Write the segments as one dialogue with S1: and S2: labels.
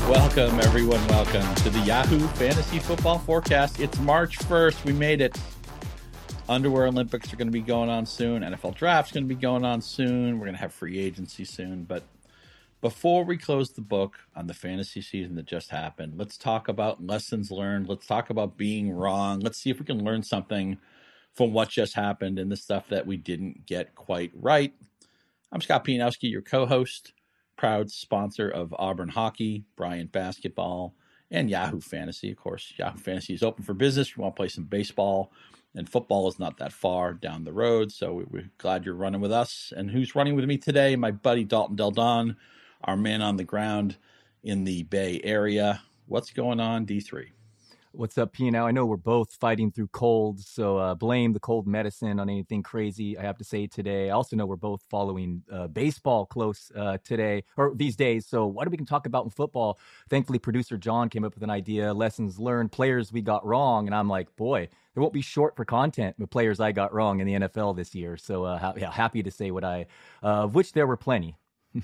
S1: Welcome, everyone. Welcome to the Yahoo Fantasy Football Forecast. It's March 1st. We made it. Underwear Olympics are going to be going on soon. NFL Draft's going to be going on soon. We're going to have free agency soon. But before we close the book on the fantasy season that just happened, let's talk about lessons learned. Let's talk about being wrong. Let's see if we can learn something from what just happened and the stuff that we didn't get quite right. I'm Scott Pianowski, your co-host, proud sponsor of Auburn Hockey, Bryant Basketball, and Yahoo Fantasy. Of course, Yahoo Fantasy is open for business. If you want to play some baseball, and football is not that far down the road, so we're glad you're running with us. And who's running with me today? My buddy Dalton Del Don, our man on the ground in the Bay Area. What's going on, D3?
S2: What's up, P? Now I know we're both fighting through colds, so blame the cold medicine on anything crazy I have to say today. I also know we're both following baseball close today, or these days, so what we can talk about in football? Thankfully, producer John came up with an idea, lessons learned, players we got wrong, and I'm like, boy, there won't be short for content with players I got wrong in the NFL this year, so happy to say of which there were plenty.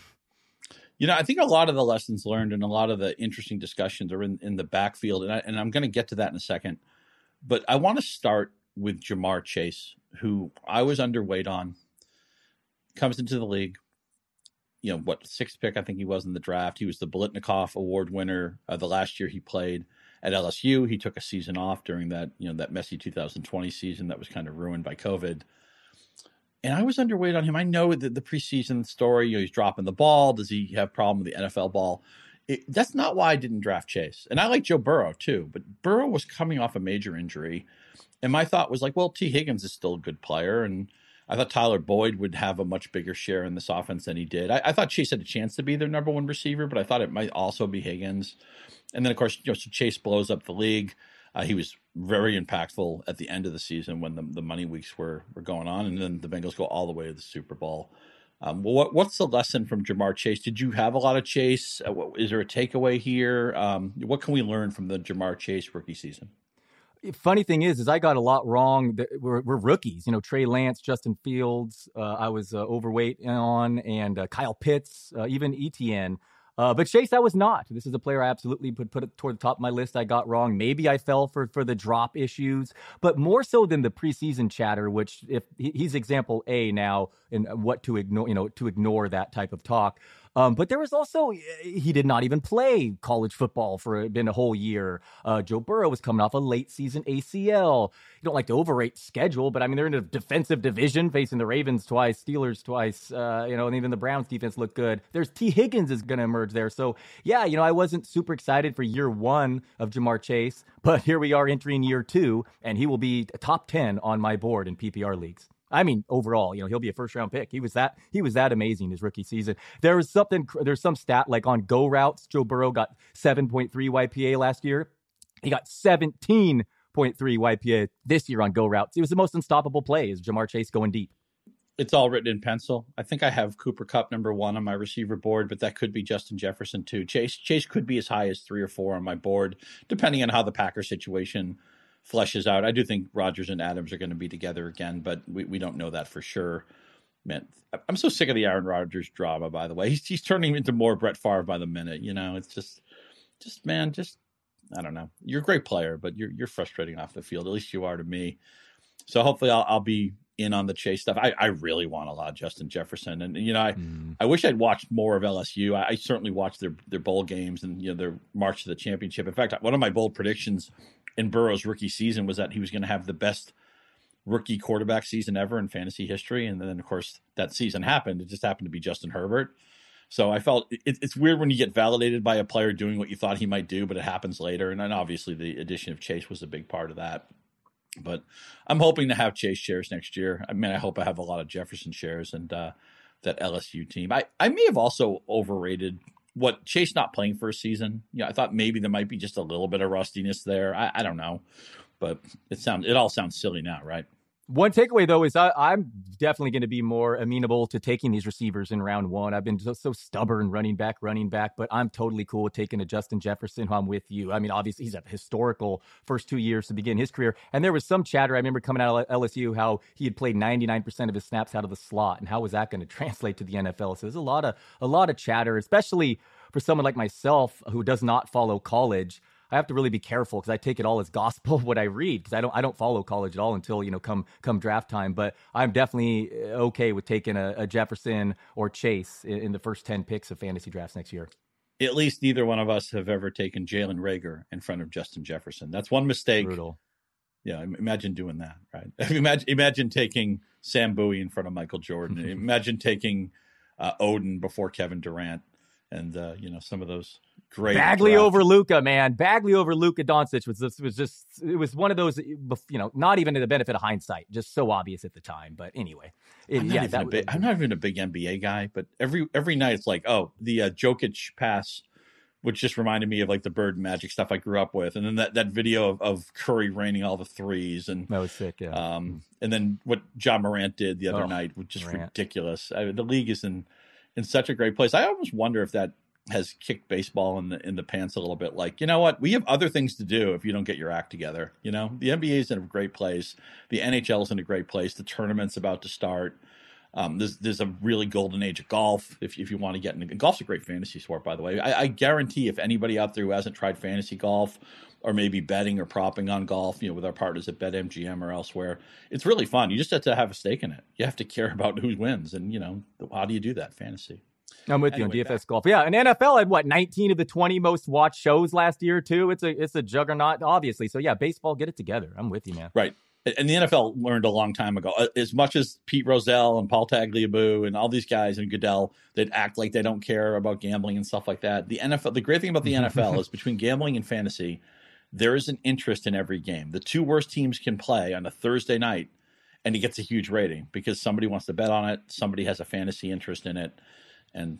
S1: You know, I think a lot of the lessons learned and a lot of the interesting discussions are in the backfield, and I'm going to get to that in a second. But I want to start with Ja'Marr Chase, who I was underweight on, comes into the league. You know, sixth pick I think he was in the draft. He was the Biletnikoff Award winner the last year he played at LSU. He took a season off during that messy 2020 season that was kind of ruined by COVID. And I was underweight on him. I know the preseason story, he's dropping the ball. Does he have a problem with the NFL ball? That's not why I didn't draft Chase. And I like Joe Burrow too, but Burrow was coming off a major injury. And my thought was like, well, T. Higgins is still a good player. And I thought Tyler Boyd would have a much bigger share in this offense than he did. I thought Chase had a chance to be their number one receiver, but I thought it might also be Higgins. And then, of course, so Chase blows up the league. He was very impactful at the end of the season when the money weeks were going on, and then the Bengals go all the way to the Super Bowl. What's the lesson from Ja'Marr Chase? Did you have a lot of Chase? Is there a takeaway here? What can we learn from the Ja'Marr Chase rookie season?
S2: Funny thing is I got a lot wrong. We're rookies, Trey Lance, Justin Fields, I was overweight on, and Kyle Pitts, even ETN. But Chase, I was not. This is a player I absolutely put it toward the top of my list. I got wrong. Maybe I fell for the drop issues, but more so than the preseason chatter, which if he's example A now in what to ignore, to ignore that type of talk. But there was also, he did not even play college football for been a whole year. Joe Burrow was coming off a late season ACL. You don't like to overrate schedule, but I mean, they're in a defensive division facing the Ravens twice, Steelers twice, and even the Browns defense looked good. There's T. Higgins is going to emerge there. So yeah, I wasn't super excited for year one of Ja'Marr Chase, but here we are entering year two, and he will be top 10 on my board in PPR leagues. I mean, overall, he'll be a first round pick. He was that amazing his rookie season. There's some stat like on go routes, Joe Burrow got 7.3 YPA last year. He got 17.3 YPA this year on go routes. It was the most unstoppable play is Ja'Marr Chase going deep.
S1: It's all written in pencil. I think I have Cooper Kupp number 1 on my receiver board, but that could be Justin Jefferson too. Chase could be as high as 3 or 4 on my board, depending on how the Packers situation fleshes out. I do think Rodgers and Adams are going to be together again, but we don't know that for sure. Man, I'm so sick of the Aaron Rodgers drama, by the way. He's turning into more Brett Favre by the minute. It's just I don't know. You're a great player, but you're frustrating off the field. At least you are to me. So hopefully I'll be in on the Chase stuff. I really want a lot of Justin Jefferson. And, I wish I'd watched more of LSU. I certainly watched their bowl games and, their march to the championship. In fact, one of my bold predictions in Burrow's rookie season was that he was going to have the best rookie quarterback season ever in fantasy history. And then, of course, that season happened. It just happened to be Justin Herbert. So I felt it's weird when you get validated by a player doing what you thought he might do, but it happens later. And then obviously the addition of Chase was a big part of that. But I'm hoping to have Chase shares next year. I mean, I hope I have a lot of Jefferson shares and that LSU team. I may have also overrated what Chase not playing for a season. I thought maybe there might be just a little bit of rustiness there. I don't know, but it all sounds silly now, right?
S2: One takeaway, though, is I'm definitely going to be more amenable to taking these receivers in round one. I've been so stubborn running back, but I'm totally cool with taking a Justin Jefferson, who I'm with you. I mean, obviously, he's a historical first 2 years to begin his career. And there was some chatter, I remember coming out of LSU, how he had played 99% of his snaps out of the slot. And how was that going to translate to the NFL? So there's a lot of chatter, especially for someone like myself who does not follow college, I have to really be careful because I take it all as gospel what I read, because I don't follow college at all until come draft time. But I'm definitely okay with taking a Jefferson or Chase in the first 10 picks of fantasy drafts next year.
S1: At least neither one of us have ever taken Jalen Reagor in front of Justin Jefferson. That's one mistake.
S2: Brutal.
S1: Yeah, imagine doing that, right? Imagine taking Sam Bowie in front of Michael Jordan. Imagine taking Odin before Kevin Durant, and some of those great
S2: Bagley over Luka, man. Bagley over Luka Doncic was one of those, not even to the benefit of hindsight, just so obvious at the time. But anyway,
S1: I'm not even a big NBA guy, but every night it's like, oh, the Jokic pass, which just reminded me of like the Bird Magic stuff I grew up with, and then that video of Curry raining all the threes, and
S2: that was sick. Yeah.
S1: And then what John Morant did the other night was just ridiculous. The league is in such a great place. I almost wonder if that has kicked baseball in the pants a little bit. Like, you know what? We have other things to do if you don't get your act together. The NBA is in a great place. The NHL is in a great place. The tournament's about to start. There's a really golden age of golf if you want to get into. Golf's a great fantasy sport, by the way. I guarantee if anybody out there who hasn't tried fantasy golf or maybe betting or propping on golf, with our partners at BetMGM or elsewhere, it's really fun. You just have to have a stake in it. You have to care about who wins, and how do you do that? Fantasy.
S2: I'm with you on DFS golf. Yeah, and NFL had 19 of the 20 most watched shows last year too. It's a juggernaut, obviously. So yeah, baseball, get it together. I'm with you, man.
S1: Right. And the NFL learned a long time ago, as much as Pete Rozelle and Paul Tagliabue and all these guys and Goodell that act like they don't care about gambling and stuff like that. The NFL, the great thing about the NFL is between gambling and fantasy, there is an interest in every game. The two worst teams can play on a Thursday night, and it gets a huge rating because somebody wants to bet on it. Somebody has a fantasy interest in it. And,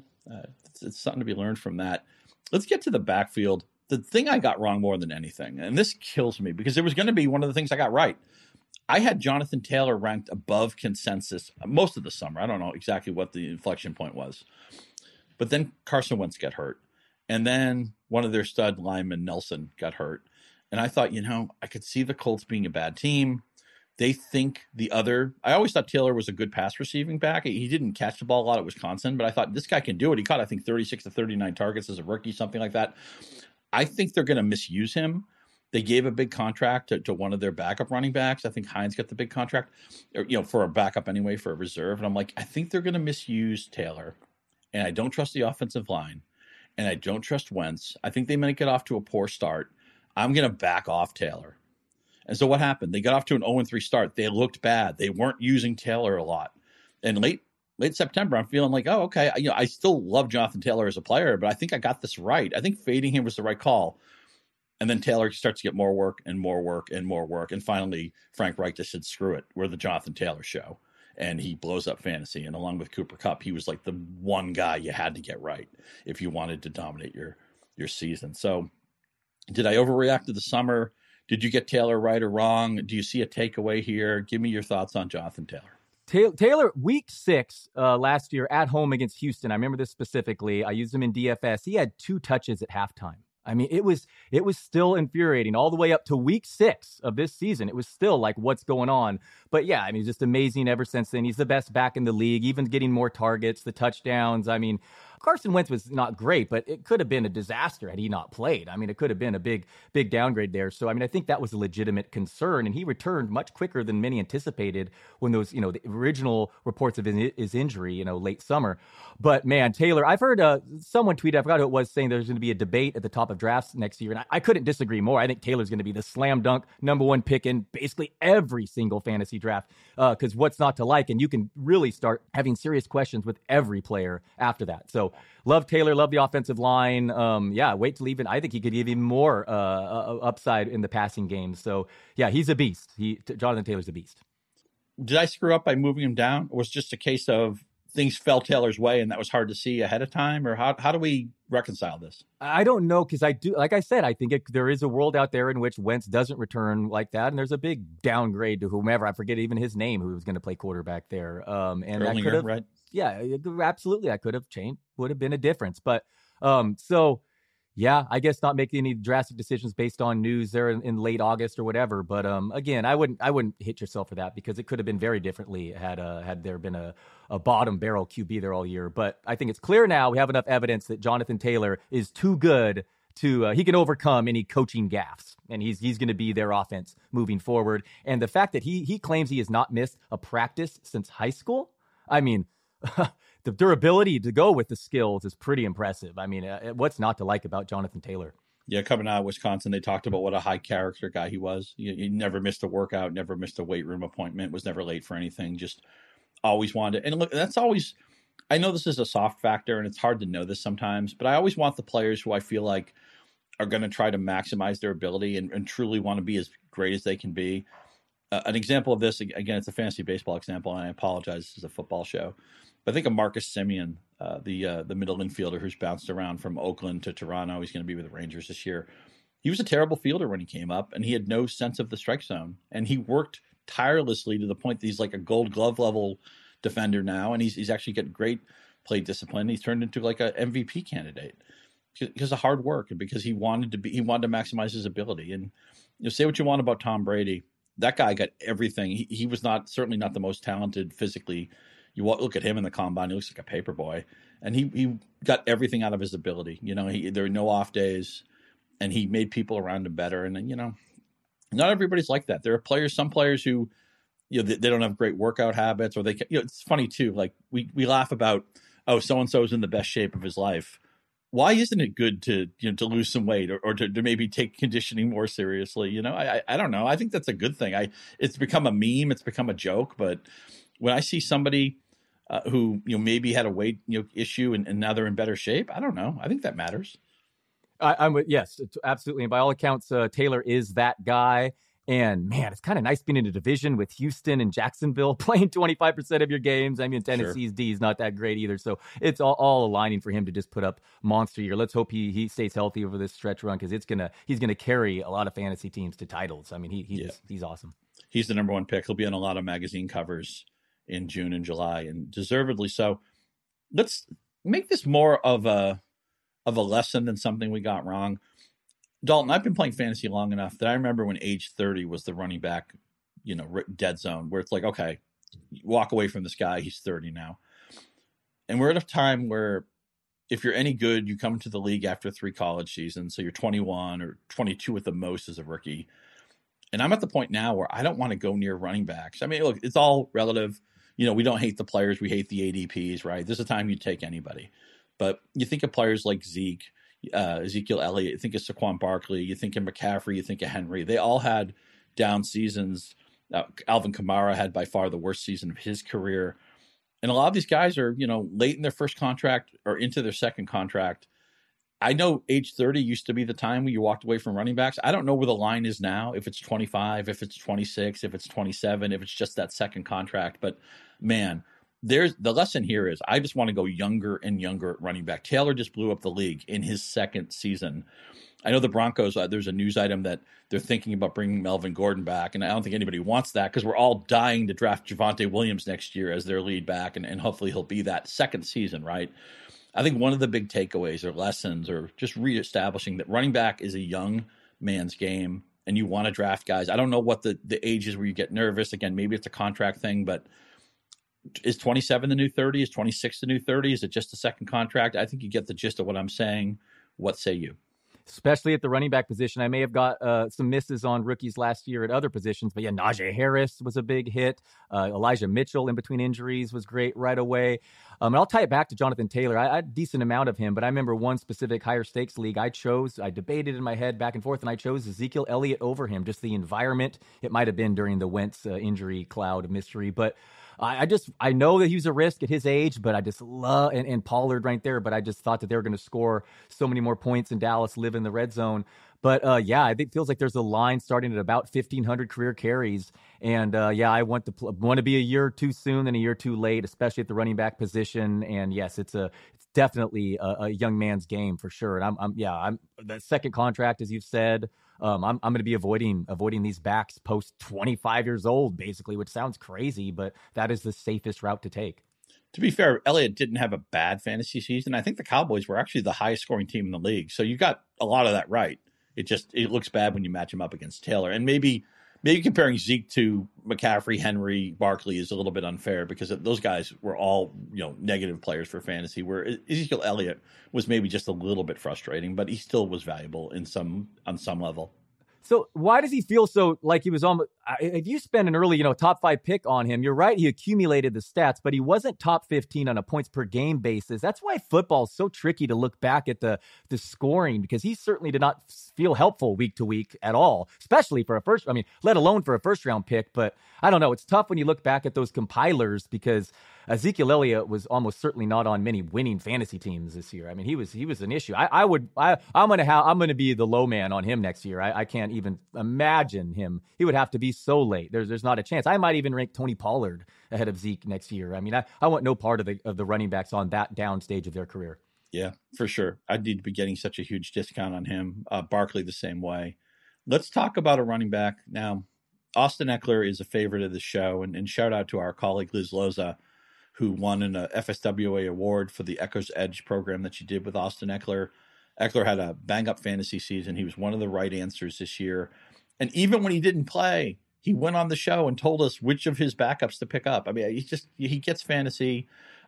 S1: it's something to be learned from that. Let's get to the backfield. The thing I got wrong more than anything, and this kills me because it was going to be one of the things I got right. I had Jonathan Taylor ranked above consensus most of the summer. I don't know exactly what the inflection point was. But then Carson Wentz got hurt. And then one of their stud linemen, Nelson, got hurt. And I thought, I could see the Colts being a bad team. They think I always thought Taylor was a good pass receiving back. He didn't catch the ball a lot at Wisconsin, but I thought this guy can do it. He caught, I think, 36 to 39 targets as a rookie, something like that. I think they're going to misuse him. They gave a big contract to one of their backup running backs. I think Hines got the big contract, for a backup anyway, for a reserve. And I'm like, I think they're going to misuse Taylor. And I don't trust the offensive line. And I don't trust Wentz. I think they might get off to a poor start. I'm going to back off Taylor. And so what happened? They got off to an 0-3 start. They looked bad. They weren't using Taylor a lot. And late September, I'm feeling like, oh, okay. I still love Jonathan Taylor as a player, but I think I got this right. I think fading him was the right call. And then Taylor starts to get more work and more work and more work. And finally, Frank Reich just said, screw it. We're the Jonathan Taylor show. And he blows up fantasy. And along with Cooper Kupp, he was like the one guy you had to get right if you wanted to dominate your season. So did I overreact to the summer? Did you get Taylor right or wrong? Do you see a takeaway here? Give me your thoughts on Jonathan Taylor.
S2: Taylor, week 6 last year at home against Houston. I remember this specifically. I used him in DFS. He had 2 touches at halftime. I mean, it was still infuriating all the way up to week 6 of this season. It was still like, what's going on? But yeah, I mean, just amazing ever since then. He's the best back in the league, even getting more targets, the touchdowns. I mean, Carson Wentz was not great, but it could have been a disaster had he not played. I mean, it could have been a big downgrade there. So, I mean, I think that was a legitimate concern, and he returned much quicker than many anticipated when those, the original reports of his injury, late summer. But man, Taylor, I've heard someone tweet, I forgot who it was, saying there's going to be a debate at the top of drafts next year, and I couldn't disagree more. I think Taylor's going to be the slam dunk #1 pick in basically every single fantasy draft, because what's not to like? And you can really start having serious questions with every player after that. So love Taylor, love the offensive line. Wait till I think he could give even more upside in the passing game. So yeah, he's a beast. Jonathan Taylor's a beast.
S1: Did I screw up by moving him down? Or was it just a case of things fell Taylor's way and that was hard to see ahead of time? Or how do we reconcile this?
S2: I don't know, because like I said, I think there is a world out there in which Wentz doesn't return like that, and there's a big downgrade to whomever, I forget even his name, who was going to play quarterback there. And
S1: Erlinger,
S2: that could have,
S1: right?
S2: Yeah, absolutely. I could have changed, would have been a difference. But so Yeah, I guess not making any drastic decisions based on news there in late August or whatever. But again, I wouldn't hit yourself for that because it could have been very differently had there been a bottom barrel QB there all year. But I think it's clear now we have enough evidence that Jonathan Taylor is too good to he can overcome any coaching gaffes, and he's going to be their offense moving forward. And the fact that he claims he has not missed a practice since high school, I mean. The durability to go with the skills is pretty impressive. I mean, what's not to like about Jonathan Taylor?
S1: Yeah, coming out of Wisconsin, they talked about what a high character guy he was. He never missed a workout, never missed a weight room appointment, was never late for anything, just always wanted. And look, that's always, I know this is a soft factor and it's hard to know this sometimes, but I always want the players who I feel like are going to try to maximize their ability and truly want to be as great as they can be. An example of this, again, it's a fantasy baseball example, and I apologize, this is a football show. But I think of Marcus Semien, the middle infielder who's bounced around from Oakland to Toronto. He's going to be with the Rangers this year. He was a terrible fielder when he came up, and he had no sense of the strike zone. And he worked tirelessly to the point that he's like a Gold Glove level defender now, and he's actually getting great plate discipline. He's turned into like an MVP candidate because of hard work and because he wanted to maximize his ability. And say what you want about Tom Brady, that guy got everything. He was certainly not the most talented physically. You look at him in the combine; he looks like a paper boy, and he got everything out of his ability. There were no off days, and he made people around him better. And not everybody's like that. There are some players who, they don't have great workout habits, or they, it's funny too. Like we laugh about, oh, so and so is in the best shape of his life. Why isn't it good to lose some weight or to maybe take conditioning more seriously? I don't know. I think that's a good thing. It's become a meme. It's become a joke. But when I see somebody who maybe had a weight issue and now they're in better shape, I don't know. I think that matters.
S2: Yes, absolutely. And by all accounts, Taylor is that guy. And man, it's kind of nice being in a division with Houston and Jacksonville playing 25% of your games. I mean, Tennessee's D is not that great either. So it's all aligning for him to just put up monster year. Let's hope he stays healthy over this stretch run because he's gonna carry a lot of fantasy teams to titles. I mean, he's awesome.
S1: He's the number one pick. He'll be on a lot of magazine covers in June and July, and deservedly so. Let's make this more of a lesson than something we got wrong. Dalton, I've been playing fantasy long enough that I remember when age 30 was the running back, dead zone, where it's like, okay, walk away from this guy. He's 30 now. And we're at a time where if you're any good, you come into the league after 3 college seasons. So you're 21 or 22 at the most as a rookie. And I'm at the point now where I don't want to go near running backs. I mean, look, it's all relative. We don't hate the players. We hate the ADPs, right? There's a time you take anybody. But you think of players like Zeke, Ezekiel Elliott, you think of Saquon Barkley, you think of McCaffrey, you think of Henry. They all had down seasons. Alvin Kamara had by far the worst season of his career. And a lot of these guys are, late in their first contract or into their second contract. I know age 30 used to be the time when you walked away from running backs. I don't know where the line is now, if it's 25, if it's 26, if it's 27, if it's just that second contract. But man, the lesson here is I just want to go younger and younger at running back. Taylor just blew up the league in his second season. I know the Broncos, there's a news item that they're thinking about bringing Melvin Gordon back, and I don't think anybody wants that because we're all dying to draft Javonte Williams next year as their lead back, and hopefully he'll be that second season, right? I think one of the big takeaways or lessons or just reestablishing that running back is a young man's game, and you want to draft guys. I don't know what the age is where you get nervous. Again, maybe it's a contract thing, but is 27 the new 30? Is 26 the new 30? Is it just a second contract? I think you get the gist of what I'm saying. What say you?
S2: Especially at the running back position. I may have got some misses on rookies last year at other positions, but yeah, Najee Harris was a big hit. Elijah Mitchell in between injuries was great right away. And I'll tie it back to Jonathan Taylor. I had a decent amount of him, but I remember one specific higher stakes league I debated in my head back and forth, and I chose Ezekiel Elliott over him. Just the environment. It might have been during the Wentz injury cloud of mystery, but I know that he was a risk at his age, but I just love, and Pollard right there, but I just thought that they were going to score so many more points in Dallas, live in the red zone. But I think it feels like there's a line starting at about 1,500 career carries. And I want to be a year too soon than a year too late, especially at the running back position. And yes, it's definitely a young man's game for sure. And I'm the second contract, as you've said. I'm going to be avoiding these backs post 25 years old, basically, which sounds crazy, but that is the safest route to take.
S1: To be fair, Elliott didn't have a bad fantasy season. I think the Cowboys were actually the highest scoring team in the league. So you got a lot of that right. It looks bad when you match him up against Taylor. And maybe comparing Zeke to McCaffrey, Henry, Barkley is a little bit unfair because those guys were all, negative players for fantasy, where Ezekiel Elliott was maybe just a little bit frustrating, but he still was valuable on some level.
S2: So why does he feel so like he was almost, if you spend an early, top 5 pick on him, you're right, he accumulated the stats, but he wasn't top 15 on a points per game basis. That's why football is so tricky to look back at the scoring, because he certainly did not feel helpful week to week at all, especially for let alone for a first round pick. But I don't know. It's tough when you look back at those compilers, because Ezekiel Elliott was almost certainly not on many winning fantasy teams this year. I mean, he was an issue. I'm gonna be the low man on him next year. I can't even imagine him. He would have to be so late. There's not a chance. I might even rank Tony Pollard ahead of Zeke next year. I mean, I want no part of the running backs on that down stage of their career.
S1: Yeah, for sure. I'd need to be getting such a huge discount on him. Barkley the same way. Let's talk about a running back now. Austin Ekeler is a favorite of the show, and shout out to our colleague Liz Loza, who won an FSWA award for the Eckler's Edge program that she did with Austin Ekeler. Ekeler had a bang-up fantasy season. He was one of the right answers this year. And even when he didn't play, he went on the show and told us which of his backups to pick up. I mean, he gets fantasy.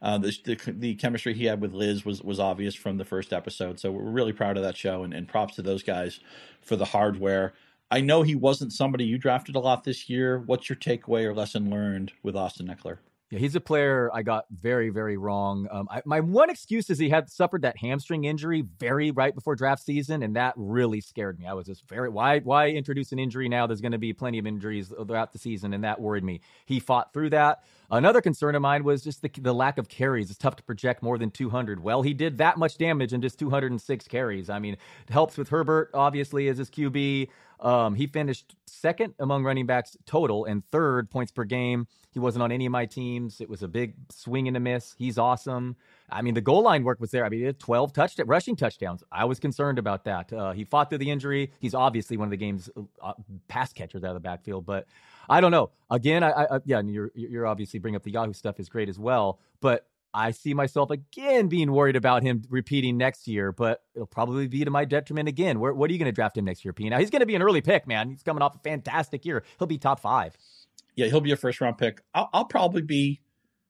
S1: The chemistry he had with Liz was obvious from the first episode. So we're really proud of that show, and props to those guys for the hardware. I know he wasn't somebody you drafted a lot this year. What's your takeaway or lesson learned with Austin Ekeler?
S2: Yeah, he's a player I got very, very wrong. My one excuse is he had suffered that hamstring injury right before draft season, and that really scared me. I was just why introduce an injury now? There's going to be plenty of injuries throughout the season, and that worried me. He fought through that. Another concern of mine was just the lack of carries. It's tough to project more than 200. Well, he did that much damage in just 206 carries. I mean, it helps with Herbert, obviously, as his QB. He finished second among running backs total and third points per game. He wasn't on any of my teams. It was a big swing and a miss. He's awesome. I mean, the goal line work was there. I mean, he had 12 rushing touchdowns. I was concerned about that. He fought through the injury. He's obviously one of the game's pass catchers out of the backfield, but I don't know. Again, and you're obviously bringing up the Yahoo stuff is great as well, but I see myself again being worried about him repeating next year, but it'll probably be to my detriment again. What are you going to draft him next year, P? Now, he's going to be an early pick, man. He's coming off a fantastic year. He'll be top 5.
S1: Yeah, he'll be a first-round pick. I'll probably be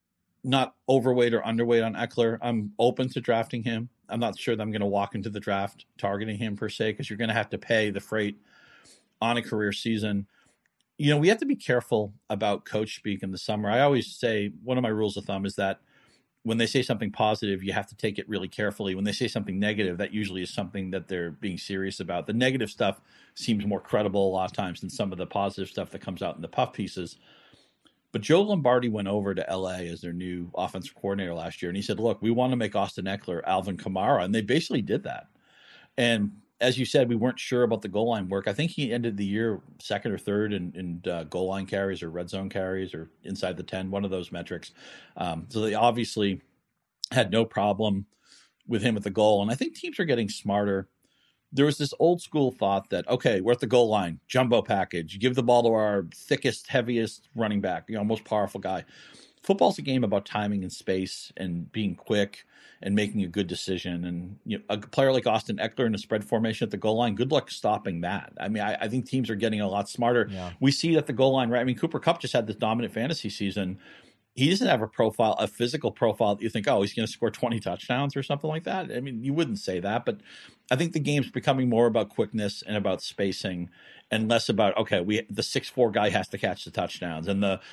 S1: not overweight or underweight on Ekeler. I'm open to drafting him. I'm not sure that I'm going to walk into the draft targeting him per se, because you're going to have to pay the freight on a career season. We have to be careful about coach speak in the summer. I always say one of my rules of thumb is that when they say something positive, you have to take it really carefully. When they say something negative, that usually is something that they're being serious about. The negative stuff seems more credible a lot of times than some of the positive stuff that comes out in the puff pieces. But Joe Lombardi went over to LA as their new offensive coordinator last year, and he said, look, we want to make Austin Ekeler Alvin Kamara, and they basically did that. And as you said, we weren't sure about the goal line work. I think he ended the year second or third in goal line carries or red zone carries or inside the 10, one of those metrics. So they obviously had no problem with him at the goal. And I think teams are getting smarter. There was this old school thought that, okay, we're at the goal line, jumbo package, give the ball to our thickest, heaviest running back, most powerful guy. Football's a game about timing and space and being quick and making a good decision. And a player like Austin Ekeler in a spread formation at the goal line, good luck stopping that. I mean, I think teams are getting a lot smarter. Yeah. We see it at the goal line, right? I mean, Cooper Kupp just had this dominant fantasy season. He doesn't have a physical profile that you think, oh, he's going to score 20 touchdowns or something like that. I mean, you wouldn't say that, but I think the game's becoming more about quickness and about spacing and less about, okay, the 6'4" guy has to catch the touchdowns and the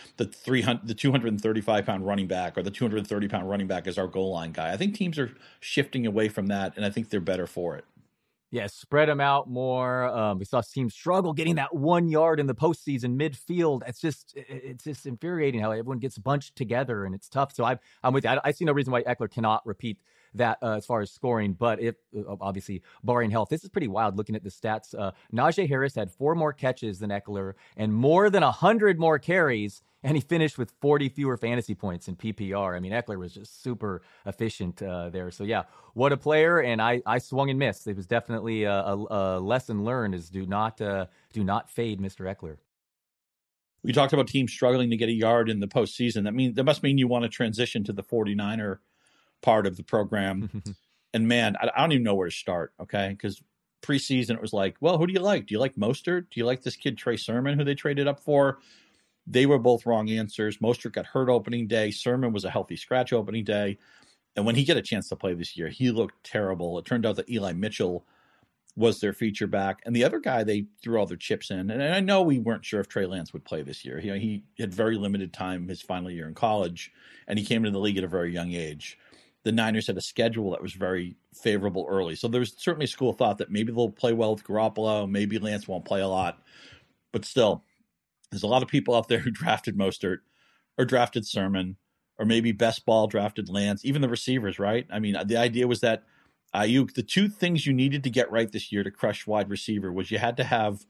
S1: 235-pound running back or the 230-pound running back is our goal line guy. I think teams are shifting away from that, and I think they're better for it.
S2: Yeah, spread them out more. We saw teams struggle getting that 1 yard in the postseason midfield. It's just infuriating how everyone gets bunched together and it's tough. So I'm with you. I see no reason why Ekeler cannot repeat that as far as scoring. But if obviously barring health, this is pretty wild looking at the stats. Najee Harris had 4 more catches than Ekeler and more than 100 more carries. And he finished with 40 fewer fantasy points in PPR. I mean, Ekeler was just super efficient there. So, yeah, what a player. And I swung and missed. It was definitely a lesson learned is do not fade Mr. Ekeler.
S1: We talked about teams struggling to get a yard in the postseason. That must mean you want to transition to the 49er part of the program. And man, I don't even know where to start, okay? Because preseason it was like, well, who do you like? Do you like Mostert? Do you like this kid Trey Sermon, who they traded up for? They were both wrong answers. Mostert got hurt opening day. Sermon was a healthy scratch opening day. And when he got a chance to play this year, he looked terrible. It turned out that Eli Mitchell was their feature back. And the other guy they threw all their chips in, and I know we weren't sure if Trey Lance would play this year. He had very limited time his final year in college, and he came into the league at a very young age. The Niners had a schedule that was very favorable early. So there's certainly a school of thought that maybe they'll play well with Garoppolo, maybe Lance won't play a lot. But still, there's a lot of people out there who drafted Mostert or drafted Sermon or maybe best ball drafted Lance, even the receivers, right? I mean, the idea was that Ayuk, the two things you needed to get right this year to crush wide receiver was you had to have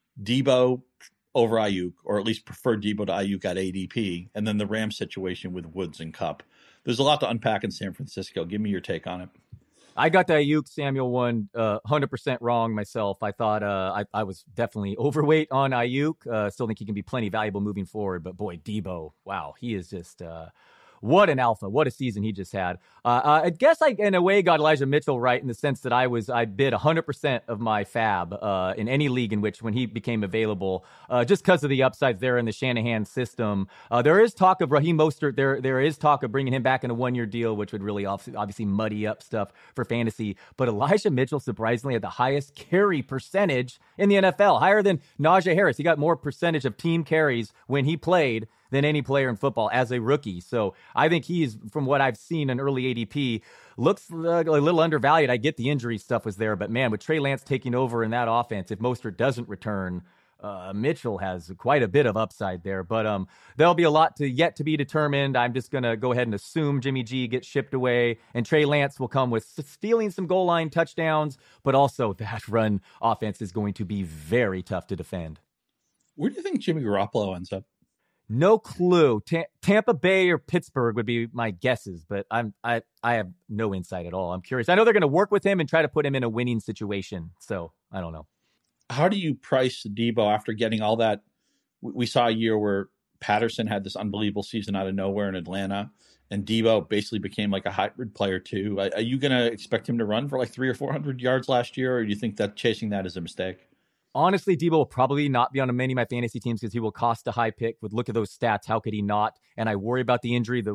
S1: Debo over Ayuk, or at least prefer Debo to Ayuk at ADP, and then the Rams situation with Woods and Kupp. There's a lot to unpack in San Francisco. Give me your take on it.
S2: I got the Ayuk Samuel one 100% wrong myself. I thought I was definitely overweight on Ayuk. Still think he can be plenty valuable moving forward. But boy, Debo, wow, he is just what an alpha. What a season he just had. I guess I, in a way, got Elijah Mitchell right in the sense that I bid 100% of my fab in any league in which when he became available, just because of the upsides there in the Shanahan system. There is talk of Raheem Mostert. There is talk of bringing him back in a one-year deal, which would really obviously muddy up stuff for fantasy. But Elijah Mitchell surprisingly had the highest carry percentage in the NFL, higher than Najee Harris. He got more percentage of team carries when he played than any player in football as a rookie. So I think he is, from what I've seen in early ADP, looks a little undervalued. I get the injury stuff was there, but man, with Trey Lance taking over in that offense, if Mostert doesn't return, Mitchell has quite a bit of upside there. But there'll be a lot yet to be determined. I'm just going to go ahead and assume Jimmy G gets shipped away, and Trey Lance will come with stealing some goal line touchdowns, but also that run offense is going to be very tough to defend.
S1: Where do you think Jimmy Garoppolo ends up?
S2: No clue. Tampa Bay or Pittsburgh would be my guesses, but I have no insight at all. I'm curious. I know they're going to work with him and try to put him in a winning situation. So I don't know.
S1: How do you price Debo after getting all that? We saw a year where Patterson had this unbelievable season out of nowhere in Atlanta, and Debo basically became like a hybrid player too. Are you going to expect him to run for like 300 or 400 yards last year, or do you think that chasing that is a mistake?
S2: Honestly, Debo will probably not be on many of my fantasy teams because he will cost a high pick. Would look at those stats. How could he not? And I worry about the injury.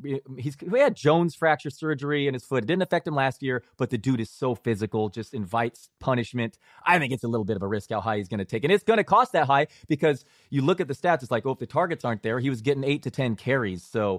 S2: He had Jones fracture surgery in his foot. It didn't affect him last year, but the dude is so physical, just invites punishment. I think it's a little bit of a risk how high he's going to take. And it's going to cost that high because you look at the stats. It's like, oh, if the targets aren't there, he was getting 8 to 10 carries. So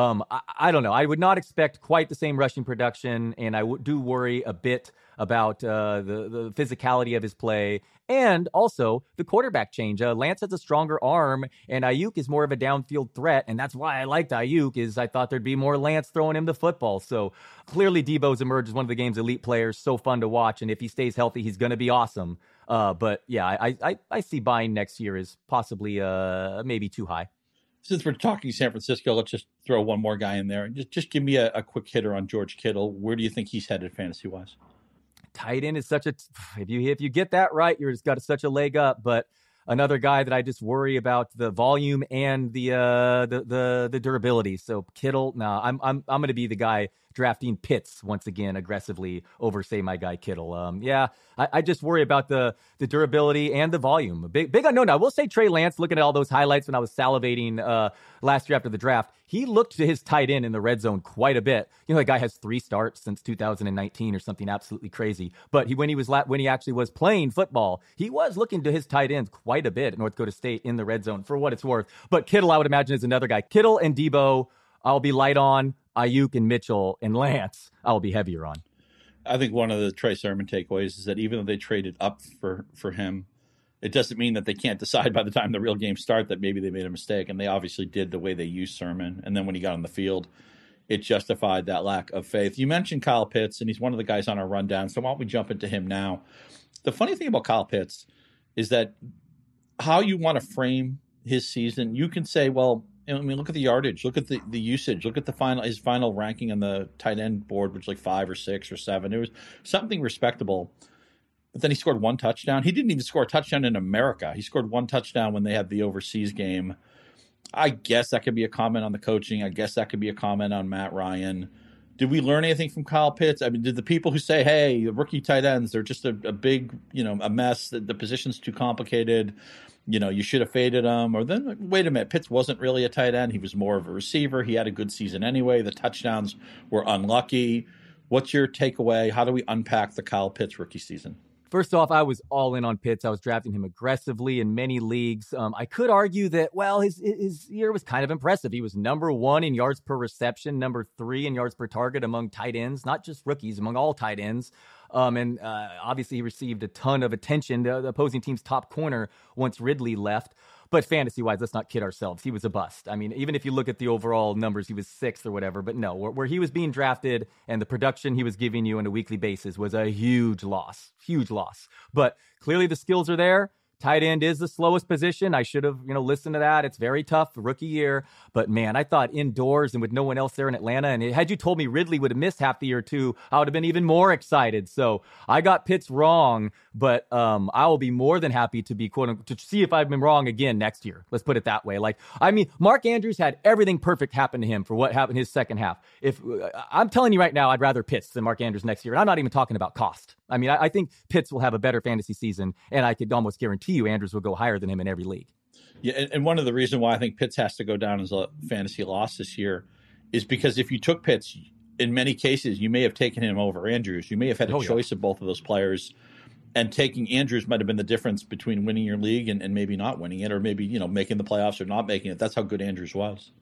S2: I don't know. I would not expect quite the same rushing production, and I do worry a bit about the physicality of his play and also the quarterback change. Lance has a stronger arm, and Ayuk is more of a downfield threat, and that's why I liked Ayuk, is I thought there'd be more Lance throwing him the football. So clearly Debo's emerged as one of the game's elite players, so fun to watch, and if he stays healthy, he's going to be awesome. But yeah, I see buying next year is possibly maybe too high.
S1: Since we're talking San Francisco, let's just throw one more guy in there. Just give me a quick hitter on George Kittle. Where do you think he's headed fantasy-wise?
S2: Tight end is such a if you get that right, you're just got such a leg up. But another guy that I just worry about the volume and the durability. So Kittle, I'm going to be the guy drafting Pitts once again aggressively over, say, my guy Kittle. I just worry about the durability and the volume. A big unknown. I will say Trey Lance, looking at all those highlights when I was salivating last year after the draft, he looked to his tight end in the red zone quite a bit. You know, the guy has 3 starts since 2019 or something absolutely crazy. But when he actually was playing football, he was looking to his tight ends quite a bit at North Dakota State in the red zone, for what it's worth. But Kittle, I would imagine, is another guy. Kittle and Debo, I'll be light on. Ayuk and Mitchell and Lance, I'll be heavier on.
S1: I think one of the Trey Sermon takeaways is that even though they traded up for him, it doesn't mean that they can't decide by the time the real games start that maybe they made a mistake. And they obviously did the way they used Sermon. And then when he got on the field, it justified that lack of faith. You mentioned Kyle Pitts, and he's one of the guys on our rundown. So why don't we jump into him now? The funny thing about Kyle Pitts is that how you want to frame his season, you can say, well, I mean, look at the yardage, look at the usage, look at his final ranking on the tight end board, which was like 5 or 6 or 7. It was something respectable. but then he scored one touchdown. He didn't even score a touchdown in America. He scored one touchdown when they had the overseas game. I guess that could be a comment on the coaching. I guess that could be a comment on Matt Ryan. Did we learn anything from Kyle Pitts? I mean, did the people who say, hey, the rookie tight ends, they're just a big, a mess, the position's too complicated, you should have faded them, or then, wait a minute, Pitts wasn't really a tight end. He was more of a receiver. He had a good season anyway. The touchdowns were unlucky. What's your takeaway? How do we unpack the Kyle Pitts rookie season?
S2: First off, I was all in on Pitts. I was drafting him aggressively in many leagues. I could argue that, well, his year was kind of impressive. He was number 1 in yards per reception, number 3 in yards per target among tight ends, not just rookies, among all tight ends. And obviously, he received a ton of attention, the opposing team's top corner, once Ridley left. But fantasy-wise, let's not kid ourselves. He was a bust. I mean, even if you look at the overall numbers, he was 6th or whatever. But no, where he was being drafted and the production he was giving you on a weekly basis was a huge loss. Huge loss. But clearly the skills are there. Tight end is the slowest position. I should have, listened to that. It's very tough, rookie year. But man, I thought indoors and with no one else there in Atlanta. And had you told me Ridley would have missed half the year too, I would have been even more excited. So I got Pitts wrong, but I will be more than happy to be to see if I've been wrong again next year. Let's put it that way. Mark Andrews had everything perfect happen to him for what happened his second half. If I'm telling you right now, I'd rather Pitts than Mark Andrews next year. And I'm not even talking about cost. I mean, I think Pitts will have a better fantasy season, and I could almost guarantee you Andrews will go higher than him in every league.
S1: Yeah, and one of the reasons why I think Pitts has to go down as a fantasy loss this year is because if you took Pitts, in many cases, you may have taken him over Andrews. You may have had a choice of both of those players, and taking Andrews might have been the difference between winning your league and maybe not winning it, or maybe, making the playoffs or not making it. That's how good Andrews was.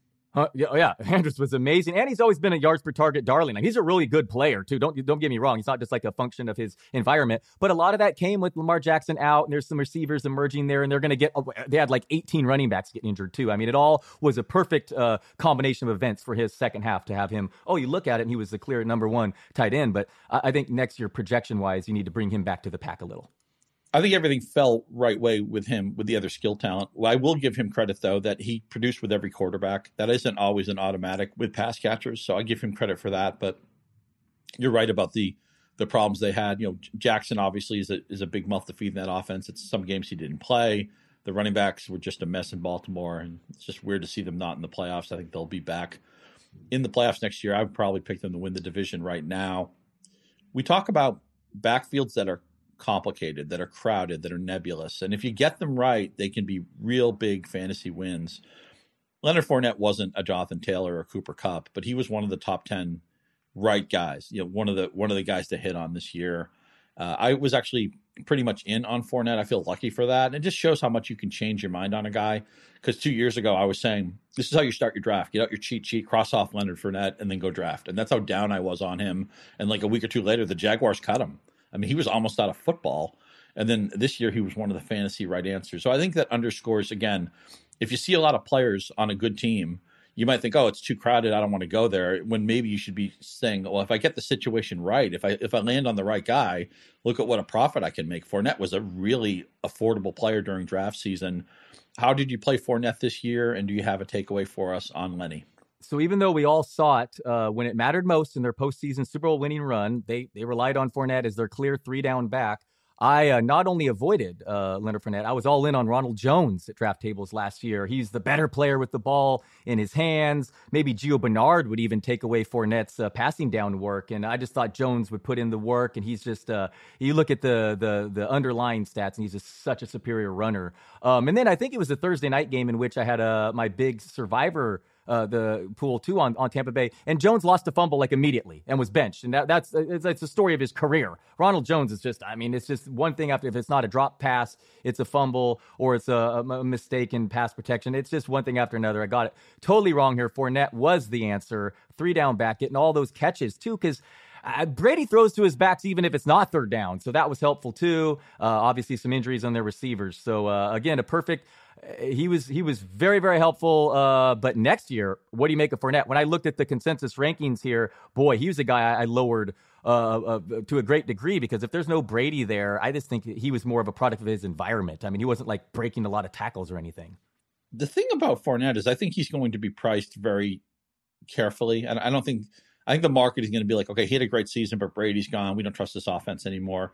S2: Yeah, Andrews was amazing, and he's always been a yards per target darling. Like, he's a really good player too. Don't get me wrong; he's not just like a function of his environment. But a lot of that came with Lamar Jackson out, and there's some receivers emerging there, and they're going to get. They had like 18 running backs get injured too. I mean, it all was a perfect combination of events for his second half to have him. Oh, you look at it, and he was the clear number 1 tight end. But I think next year, projection wise, you need to bring him back to the pack a little.
S1: I think everything fell right way with him, with the other skill talent. Well, I will give him credit, though, that he produced with every quarterback. That isn't always an automatic with pass catchers, so I give him credit for that. But you're right about the problems they had. Jackson obviously is a big mouth to feed in that offense. It's some games he didn't play. The running backs were just a mess in Baltimore, and it's just weird to see them not in the playoffs. I think they'll be back in the playoffs next year. I would probably pick them to win the division right now. We talk about backfields that are complicated, that are crowded, that are nebulous. And if you get them right, they can be real big fantasy wins. Leonard Fournette wasn't a Jonathan Taylor or Cooper Kupp, but he was one of the top 10 right guys. One of the guys to hit on this year. I was actually pretty much in on Fournette. I feel lucky for that. And it just shows how much you can change your mind on a guy. Because 2 years ago, I was saying, this is how you start your draft. Get out your cheat sheet, cross off Leonard Fournette, and then go draft. And that's how down I was on him. And like a week or two later, the Jaguars cut him. I mean, he was almost out of football. And then this year, he was one of the fantasy right answers. So I think that underscores, again, if you see a lot of players on a good team, you might think, oh, it's too crowded, I don't want to go there. When maybe you should be saying, well, if I get the situation right, if I land on the right guy, look at what a profit I can make. Fournette was a really affordable player during draft season. How did you play Fournette this year? And do you have a takeaway for us on Lenny?
S2: So even though we all saw it when it mattered most in their postseason Super Bowl winning run, they relied on Fournette as their clear 3-down back. I not only avoided Leonard Fournette, I was all in on Ronald Jones at draft tables last year. He's the better player with the ball in his hands. Maybe Gio Bernard would even take away Fournette's passing down work. And I just thought Jones would put in the work. And he's just, you look at the underlying stats, and he's just such a superior runner. And then I think it was the Thursday night game in which I had my big survivor the pool too on Tampa Bay, and Jones lost a fumble like immediately and was benched, and it's the story of his career. Ronald Jones is just, it's just one thing after, if it's not a drop pass, it's a fumble, or it's a mistaken pass protection. It's just one thing after another. I got it totally wrong here. Fournette was the answer, 3-down back, getting all those catches too, because Brady throws to his backs even if it's not 3rd down, so that was helpful too. Obviously, some injuries on their receivers. So again, a perfect. He was very, very helpful. But next year, what do you make of Fournette? When I looked at the consensus rankings here, boy, he was a guy I lowered to a great degree, because if there's no Brady there, I just think he was more of a product of his environment. I mean, he wasn't like breaking a lot of tackles or anything.
S1: The thing about Fournette is I think he's going to be priced very carefully. And I think the market is going to be like, okay, he had a great season, but Brady's gone. We don't trust this offense anymore.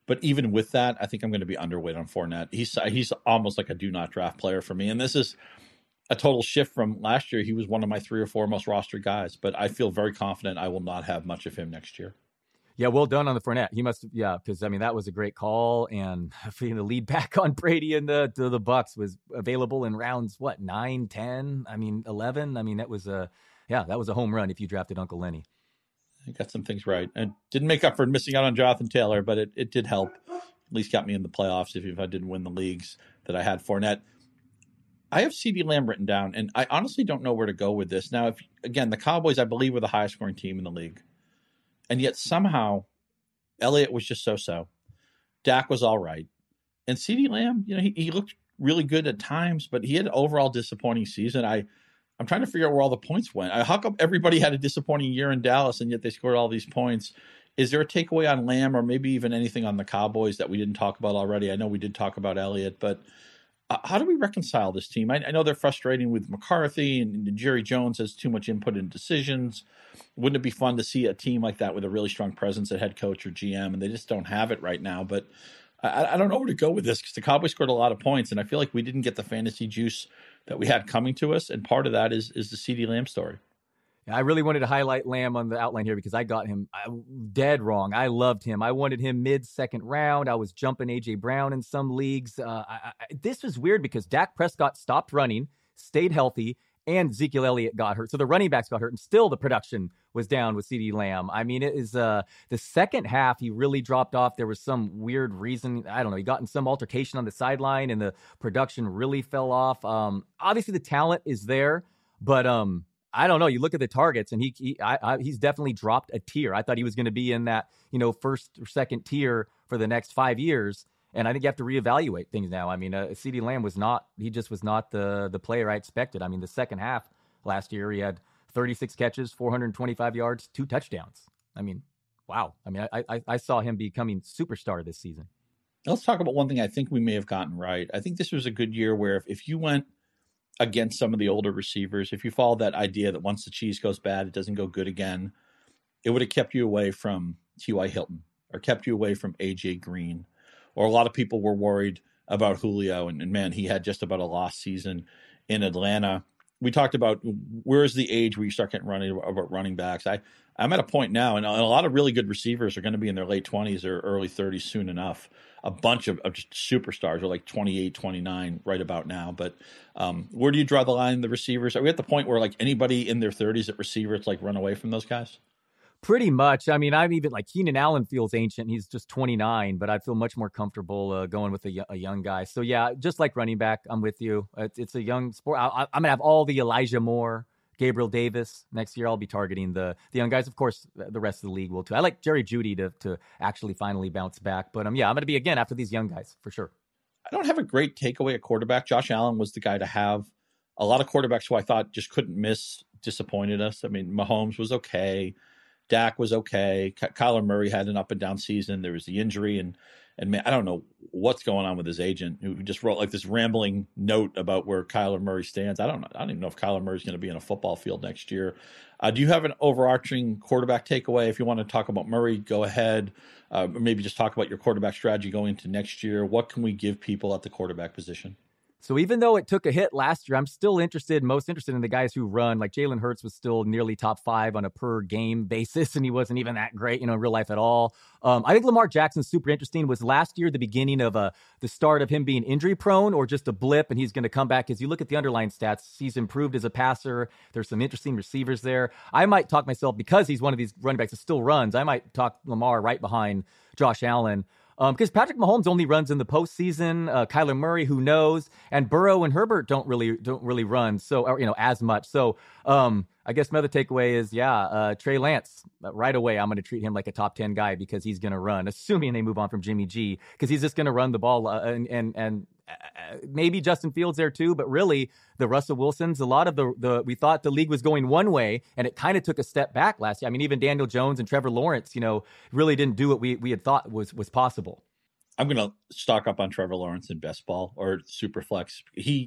S1: But even with that, I think I'm going to be underweight on Fournette. He's almost like a do not draft player for me. And this is a total shift from last year. He was one of my 3 or 4 most rostered guys, but I feel very confident I will not have much of him next year.
S2: Yeah, well done on the Fournette. He must, because I mean that was a great call, and the lead back on Brady and the Bucks was available in rounds 9, 10, 11. I mean that was a home run if you drafted Uncle Lenny.
S1: I got some things right, and didn't make up for missing out on Jonathan Taylor, but it did help. At least got me in the playoffs if I didn't win the leagues that I had Fournette. I have CeeDee Lamb written down, and I honestly don't know where to go with this. Now, again, the Cowboys, I believe, were the highest scoring team in the league. And yet somehow Elliott was just so-so. Dak was all right. And CeeDee Lamb, he looked really good at times, but he had an overall disappointing season. I'm trying to figure out where all the points went. How come everybody had a disappointing year in Dallas and yet they scored all these points? Is there a takeaway on Lamb or maybe even anything on the Cowboys that we didn't talk about already? I know we did talk about Elliott, but how do we reconcile this team? I know they're frustrating with McCarthy and Jerry Jones has too much input in decisions. Wouldn't it be fun to see a team like that with a really strong presence at head coach or GM? And they just don't have it right now. But I don't know where to go with this because the Cowboys scored a lot of points. And I feel like we didn't get the fantasy juice that we had coming to us. And part of that is the CeeDee Lamb story.
S2: I really wanted to highlight Lamb on the outline here because I got him dead wrong. I loved him. I wanted him mid-second round. I was jumping A.J. Brown in some leagues. This was weird because Dak Prescott stopped running, stayed healthy, and Ezekiel Elliott got hurt. So the running backs got hurt, and still the production was down with CeeDee Lamb. I mean, it is the second half, he really dropped off. There was some weird reason. I don't know. He got in some altercation on the sideline, and the production really fell off. Obviously, the talent is there, but I don't know. You look at the targets, and he's definitely dropped a tier. I thought he was going to be in that first or second tier for the next 5 years, and I think you have to reevaluate things now. I mean, CeeDee Lamb was not the player I expected. I mean, the second half last year he had 36 catches, 425 yards, 2 touchdowns. I mean, wow. I mean, I saw him becoming superstar this season.
S1: Let's talk about one thing I think we may have gotten right. I think this was a good year where if you went against some of the older receivers, if you follow that idea that once the cheese goes bad, it doesn't go good again, it would have kept you away from T.Y. Hilton or kept you away from A.J. Green. Or a lot of people were worried about Julio, and man, he had just about a lost season in Atlanta. We talked about where's the age where you start getting about running backs. I'm at a point now, and a lot of really good receivers are going to be in their late 20s or early 30s soon enough. A bunch of just superstars are like 28, 29 right about now. But where do you draw the line in the receivers? Are we at the point where like anybody in their 30s at receiver, it's like run away from those guys?
S2: Pretty much. I mean, I'm even like Keenan Allen feels ancient. He's just 29, but I feel much more comfortable going with a young guy. So yeah, just like running back, I'm with you. It's a young sport. I'm going to have all the Elijah Moore, Gabriel Davis. Next year, I'll be targeting the young guys. Of course, the rest of the league will too. I like Jerry Jeudy to actually finally bounce back. But I'm going to be again after these young guys for sure.
S1: I don't have a great takeaway at quarterback. Josh Allen was the guy to have. A lot of quarterbacks who I thought just couldn't miss disappointed us. I mean, Mahomes was okay. Dak was okay. Kyler Murray had an up and down season. There was the injury, and man, I don't know what's going on with his agent, who just wrote like this rambling note about where Kyler Murray stands. I don't even know if Kyler Murray's going to be in a football field next year. Do you have an overarching quarterback takeaway? If you want to talk about Murray, go ahead. Maybe just talk about your quarterback strategy going into next year. What can we give people at the quarterback position?
S2: So even though it took a hit last year, I'm still most interested in the guys who run. Like Jalen Hurts was still nearly top 5 on a per game basis, and he wasn't even that great, in real life at all. I think Lamar Jackson's super interesting. Was last year the beginning of the start of him being injury prone, or just a blip, and he's going to come back? As you look at the underlying stats, he's improved as a passer. There's some interesting receivers there. I might talk myself, because he's one of these running backs that still runs, I might talk Lamar right behind Josh Allen. Because Patrick Mahomes only runs in the postseason. Kyler Murray, who knows, and Burrow and Herbert don't really run as much. So I guess my other takeaway is Trey Lance right away. I'm going to treat him like a top 10 guy because he's going to run, assuming they move on from Jimmy G, because he's just going to run the ball and maybe Justin Fields there too, but really the Russell Wilsons, a lot of we thought the league was going one way, and it kind of took a step back last year. I mean, even Daniel Jones and Trevor Lawrence, really didn't do what we had thought was possible.
S1: I'm going to stock up on Trevor Lawrence in best ball or Superflex.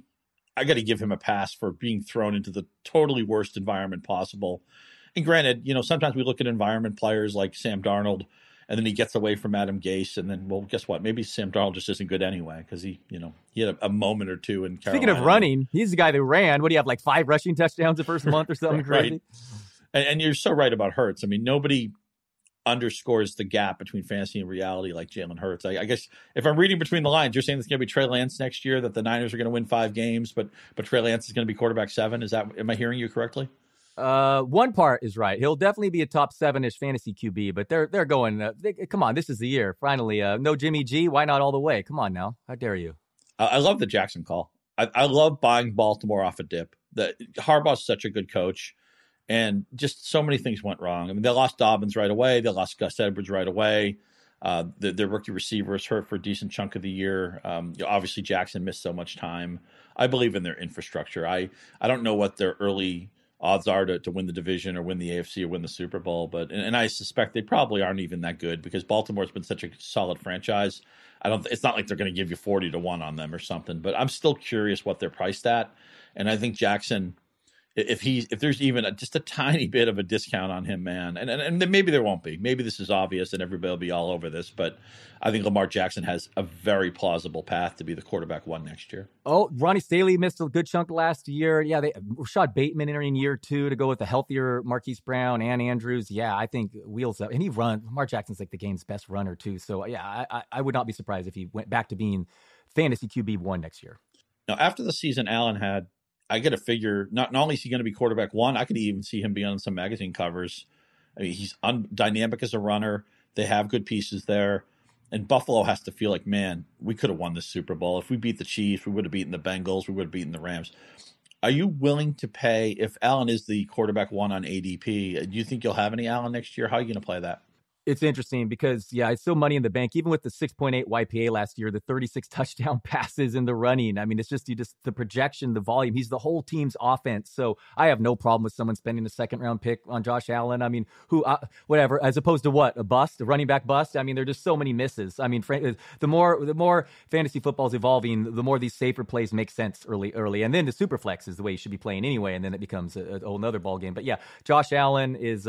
S1: I got to give him a pass for being thrown into the totally worst environment possible. And granted, sometimes we look at environment players like Sam Darnold and then he gets away from Adam Gase, and then, well, guess what? Maybe Sam Darnold just isn't good anyway because he had a moment or two in Carolina.
S2: Speaking of running, he's the guy that ran. What do you have, like 5 rushing touchdowns the first month or something crazy?
S1: Right. And you're so right about Hurts. I mean, nobody underscores the gap between fantasy and reality like Jalen Hurts. I guess if I'm reading between the lines, you're saying it's going to be Trey Lance next year, that the Niners are going to win 5 games, but Trey Lance is going to be quarterback 7. Am I hearing you correctly?
S2: One part is right. He'll definitely be a top 7-ish fantasy QB, but they're going, come on, this is the year. Finally, no Jimmy G. Why not all the way? Come on now. How dare you?
S1: I love the Jackson call. I love buying Baltimore off a dip. Harbaugh's such a good coach. And just so many things went wrong. I mean, they lost Dobbins right away. They lost Gus Edwards right away. Their rookie receiver was hurt for a decent chunk of the year. Obviously, Jackson missed so much time. I believe in their infrastructure. I don't know what their early odds are to win the division or win the AFC or win the Super Bowl, but I suspect they probably aren't even that good because Baltimore's been such a solid franchise. It's not like they're going to give you 40-1 on them or something, but I'm still curious what they're priced at. And I think Jackson, if there's even just a tiny bit of a discount on him, man, and then maybe there won't be. Maybe this is obvious and everybody will be all over this, but I think Lamar Jackson has a very plausible path to be the quarterback 1 next year.
S2: Oh, Ronnie Staley missed a good chunk last year. Yeah, Rashad Bateman entering year 2 to go with the healthier Marquise Brown and Andrews. Yeah, I think wheels up. And Lamar Jackson's like the game's best runner too. So yeah, I would not be surprised if he went back to being fantasy QB 1 next year.
S1: Now, after the season Allen had, I got to figure, not only is he going to be quarterback 1, I could even see him being on some magazine covers. I mean, he's dynamic as a runner. They have good pieces there. And Buffalo has to feel like, man, we could have won this Super Bowl. If we beat the Chiefs, we would have beaten the Bengals. We would have beaten the Rams. Are you willing to pay, if Allen is the quarterback 1 on ADP, do you think you'll have any Allen next year? How are you going to play that?
S2: It's interesting because, yeah, it's still money in the bank. Even with the 6.8 YPA last year, the 36 touchdown passes in the running. I mean, it's just the projection, the volume. He's the whole team's offense. So I have no problem with someone spending a 2nd-round pick on Josh Allen. I mean, whatever, as opposed to what? A bust? A running back bust? I mean, there are just so many misses. I mean, the more fantasy football is evolving, the more these safer plays make sense early. And then the super flex is the way you should be playing anyway. And then it becomes a whole nother ball game. But yeah, Josh Allen is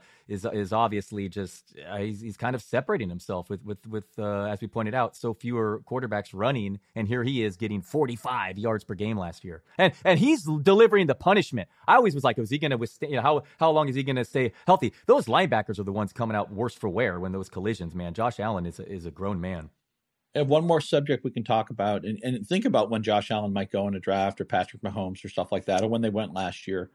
S2: obviously just he's kind of separating himself with as we pointed out, so fewer quarterbacks running, and here he is getting 45 yards per game last year, and he's delivering the punishment. I always was like, is he going to withstand? How long is he going to stay healthy? Those linebackers are the ones coming out worse for wear when those collisions. Man, Josh Allen is a grown man.
S1: I have one more subject we can talk about, and think about when Josh Allen might go in a draft, or Patrick Mahomes, or stuff like that, or when they went last year.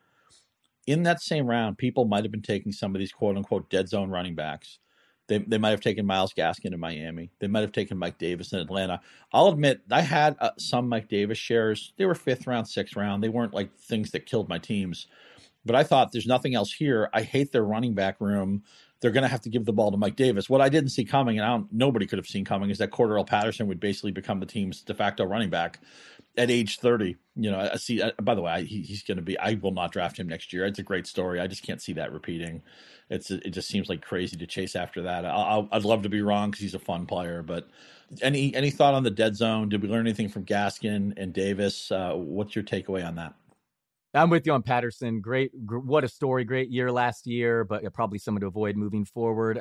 S1: In that same round, people might have been taking some of these quote-unquote dead zone running backs. They might have taken Myles Gaskin in Miami. They might have taken Mike Davis in Atlanta. I'll admit, I had some Mike Davis shares. They were 5th round, 6th round. They weren't like things that killed my teams. But I thought there's nothing else here. I hate their running back room. They're going to have to give the ball to Mike Davis. What I didn't see coming, and nobody could have seen coming, is that Cordarrelle Patterson would basically become the team's de facto running back at age 30. I see. By the way, he's going to be. I will not draft him next year. It's a great story. I just can't see that repeating. It just seems like crazy to chase after that. I'd love to be wrong because he's a fun player. But any thought on the dead zone? Did we learn anything from Gaskin and Davis? What's your takeaway on that?
S2: I'm with you on Patterson. Great. What a story. Great year last year, but probably someone to avoid moving forward.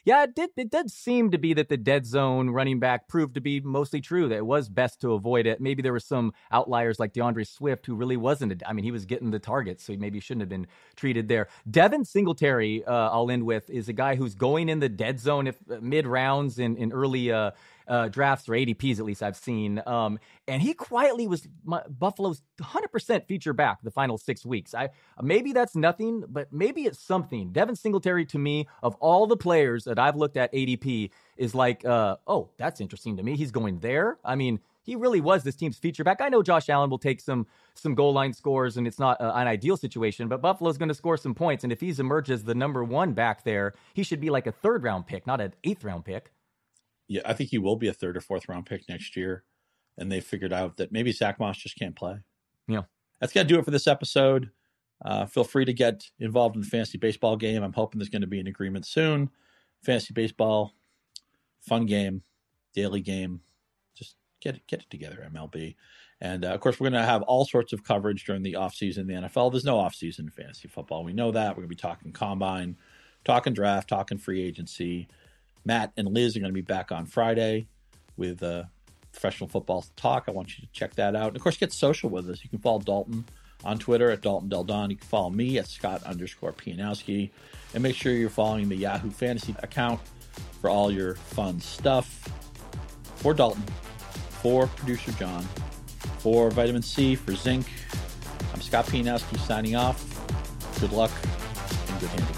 S2: It did seem to be that the dead zone running back proved to be mostly true, that it was best to avoid it. Maybe there were some outliers like DeAndre Swift, who really wasn't. He was getting the targets, so maybe he shouldn't have been treated there. Devin Singletary, I'll end with, is a guy who's going in the dead zone if mid rounds in early drafts, or ADPs at least I've seen. And he quietly was Buffalo's 100% feature back the final 6 weeks. Maybe that's nothing, but maybe it's something. Devin Singletary, to me, of all the players that I've looked at ADP, is like, oh, that's interesting to me. He's going there. I mean, he really was this team's feature back. I know Josh Allen will take some goal line scores, and it's not an ideal situation, but Buffalo's going to score some points. And if he emerges the number 1 back there, he should be like a 3rd round pick, not an 8th round pick.
S1: Yeah, I think he will be a 3rd or 4th round pick next year. And they figured out that maybe Zach Moss just can't play.
S2: Yeah.
S1: That's going to do it for this episode. Feel free to get involved in the fantasy baseball game. I'm hoping there's going to be an agreement soon. Fantasy baseball, fun game, daily game. Just get it together, MLB. And, of course, we're going to have all sorts of coverage during the offseason in the NFL. There's no offseason in fantasy football. We know that. We're going to be talking combine, talking draft, talking free agency. Matt and Liz are going to be back on Friday with professional football talk. I want you to check that out. And of course, get social with us. You can follow Dalton on Twitter at Dalton Del Don. You can follow me at Scott_Pianowski. And make sure you're following the Yahoo Fantasy account for all your fun stuff. For Dalton, for producer John, for Vitamin C, for Zinc, I'm Scott Pianowski signing off. Good luck and good handling.